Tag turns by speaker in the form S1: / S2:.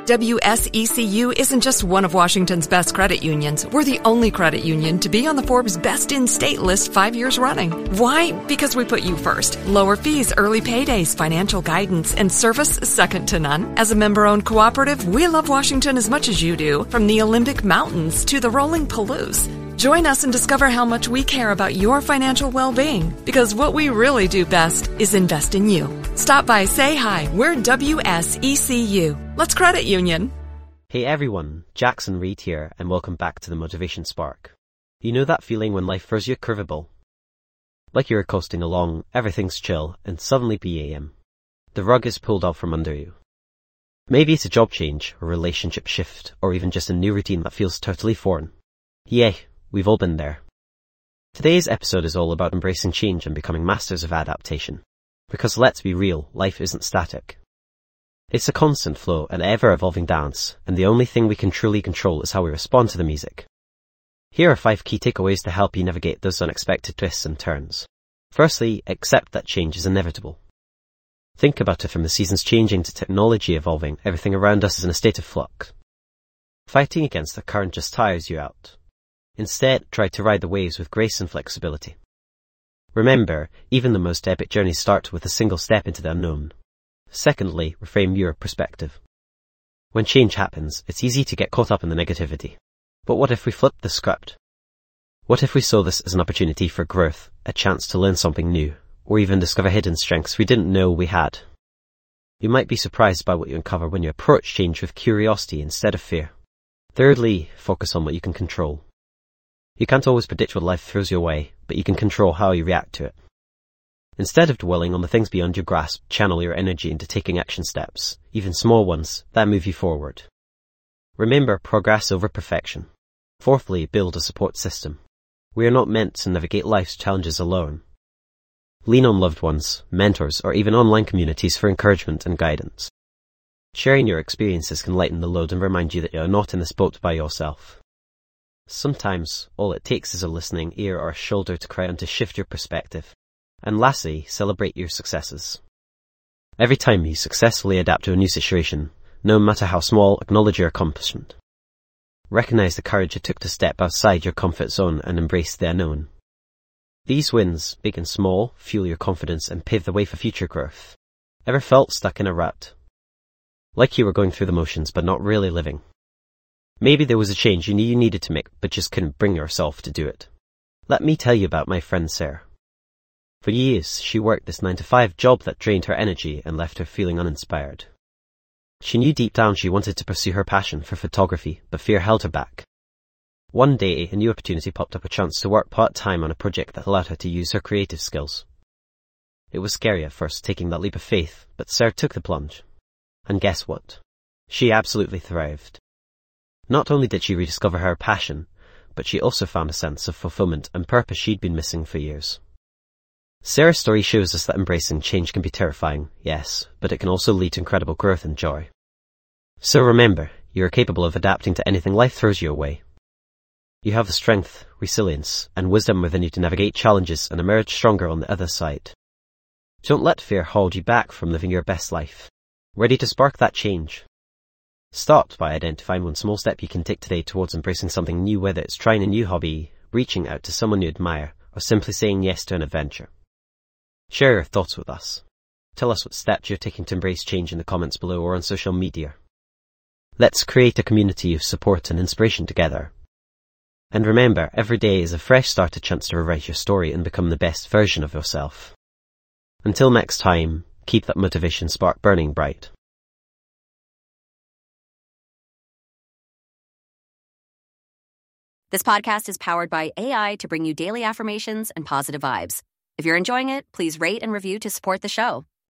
S1: WSECU isn't just one of Washington's best credit unions. We're the only credit union to be on the Forbes Best in State list 5 years running. Why? Because we put you first. Lower fees, early paydays, financial guidance, and service second to none. As a member-owned cooperative, we love Washington as much as you do, from the Olympic Mountains to the rolling Palouse. Join us and discover how much we care about your financial well-being, because what we really do best is invest in you. Stop by, say hi. We're WSECU. Let's credit union.
S2: Hey everyone, Jackson Reed here, and welcome back to the Motivation Spark. You know that feeling when life throws you a curveball? Like you're coasting along, everything's chill, and suddenly BAM. The rug is pulled out from under you. Maybe it's a job change, a relationship shift, or even just a new routine that feels totally foreign. Yeah, we've all been there. Today's episode is all about embracing change and becoming masters of adaptation. Because let's be real, life isn't static. It's a constant flow, an ever-evolving dance, and the only thing we can truly control is how we respond to the music. Here are 5 key takeaways to help you navigate those unexpected twists and turns. Firstly, accept that change is inevitable. Think about it from the seasons changing to technology evolving, everything around us is in a state of flux. Fighting against the current just tires you out. Instead, try to ride the waves with grace and flexibility. Remember, even the most epic journeys start with a single step into the unknown. Secondly, reframe your perspective. When change happens, it's easy to get caught up in the negativity. But what if we flipped the script? What if we saw this as an opportunity for growth, a chance to learn something new, or even discover hidden strengths we didn't know we had? You might be surprised by what you uncover when you approach change with curiosity instead of fear. Thirdly, focus on what you can control. You can't always predict what life throws your way, but you can control how you react to it. Instead of dwelling on the things beyond your grasp, channel your energy into taking action steps, even small ones, that move you forward. Remember, progress over perfection. Fourthly, build a support system. We are not meant to navigate life's challenges alone. Lean on loved ones, mentors, or even online communities for encouragement and guidance. Sharing your experiences can lighten the load and remind you that you are not in this boat by yourself. Sometimes, all it takes is a listening ear or a shoulder to cry on to shift your perspective. And lastly, celebrate your successes. Every time you successfully adapt to a new situation, no matter how small, acknowledge your accomplishment. Recognize the courage it took to step outside your comfort zone and embrace the unknown. These wins, big and small, fuel your confidence and pave the way for future growth. Ever felt stuck in a rut? Like you were going through the motions but not really living? Maybe there was a change you knew you needed to make, but just couldn't bring yourself to do it. Let me tell you about my friend Sarah. For years, she worked this 9-to-5 job that drained her energy and left her feeling uninspired. She knew deep down she wanted to pursue her passion for photography, but fear held her back. One day, a new opportunity popped up, a chance to work part-time on a project that allowed her to use her creative skills. It was scary at first, taking that leap of faith, but Sarah took the plunge. And guess what? She absolutely thrived. Not only did she rediscover her passion, but she also found a sense of fulfillment and purpose she'd been missing for years. Sarah's story shows us that embracing change can be terrifying, yes, but it can also lead to incredible growth and joy. So remember, you are capable of adapting to anything life throws your way. You have the strength, resilience, and wisdom within you to navigate challenges and emerge stronger on the other side. Don't let fear hold you back from living your best life. Ready to spark that change? Start by identifying one small step you can take today towards embracing something new, whether it's trying a new hobby, reaching out to someone you admire, or simply saying yes to an adventure. Share your thoughts with us. Tell us what steps you're taking to embrace change in the comments below or on social media. Let's create a community of support and inspiration together. And remember, every day is a fresh start, a chance to rewrite your story and become the best version of yourself. Until next time, keep that motivation spark burning bright.
S3: This podcast is powered by AI to bring you daily affirmations and positive vibes. If you're enjoying it, please rate and review to support the show.